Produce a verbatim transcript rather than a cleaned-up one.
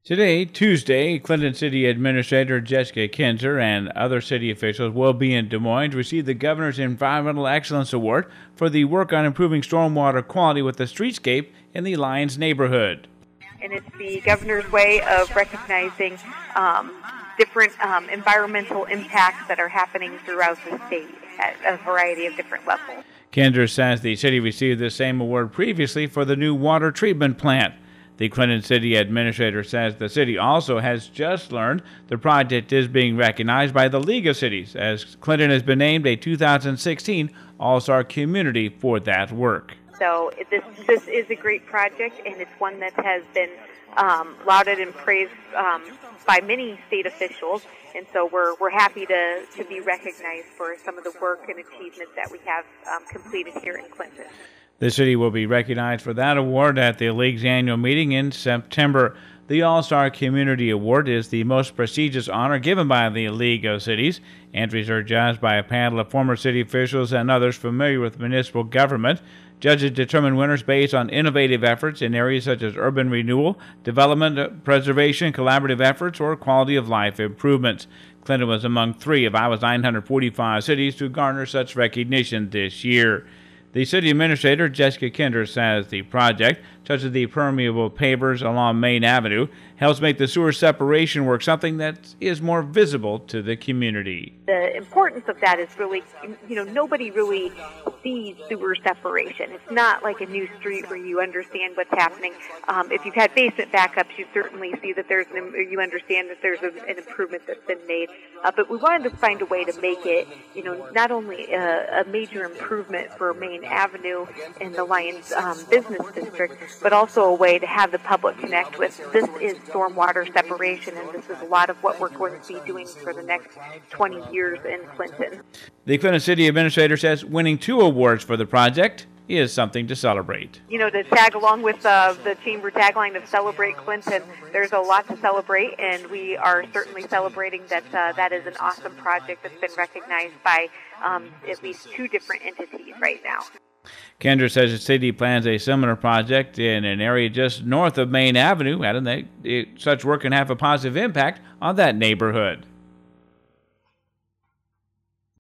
Today, Tuesday, Clinton City Administrator Jessica Kinzer and other city officials will be in Des Moines to receive the Governor's Environmental Excellence Award for the work on improving stormwater quality with the streetscape in the Lyons neighborhood. And it's the governor's way of recognizing um, different um, environmental impacts that are happening throughout the state at a variety of different levels. Kinzer says the city received the same award previously for the new water treatment plant. The Clinton City Administrator says the city also has just learned the project is being recognized by the League of Cities, as Clinton has been named a two thousand sixteen All-Star Community for that work. So this this is a great project, and it's one that has been um, lauded and praised um, by many state officials. And so we're we're happy to, to be recognized for some of the work and achievements that we have um, completed here in Clinton. The city will be recognized for that award at the League's annual meeting in September. The All-Star Community Award is the most prestigious honor given by the League of Cities. Entries are judged by a panel of former city officials and others familiar with municipal government. Judges determine winners based on innovative efforts in areas such as urban renewal, development, preservation, collaborative efforts, or quality of life improvements. Clinton was among three of Iowa's nine hundred forty-five cities to garner such recognition this year. The city administrator, Jessica Kinzer, says the project, such as the permeable pavers along Main Avenue, helps make the sewer separation work something that is more visible to the community. The importance of that is really, you know, nobody really sees sewer separation. It's not like a new street where you understand what's happening. Um, if you've had basement backups, you certainly see that there's an, you understand that there's a, an improvement that's been made. Uh, but we wanted to find a way to make it, you know, not only a, a major improvement for Main Avenue in the Lyons um, Business District, but also a way to have the public connect with. This is stormwater separation, and this is a lot of what we're going to be doing for the next twenty years in Clinton. The Clinton City Administrator says winning two awards for the project is something to celebrate. You know, to tag along with uh, the Chamber tagline of Celebrate Clinton, there's a lot to celebrate, and we are certainly celebrating that uh, that is an awesome project that's been recognized by um, at least two different entities right now. Kinzer says the city plans a similar project in an area just north of Main Avenue, adding that it, such work can have a positive impact on that neighborhood.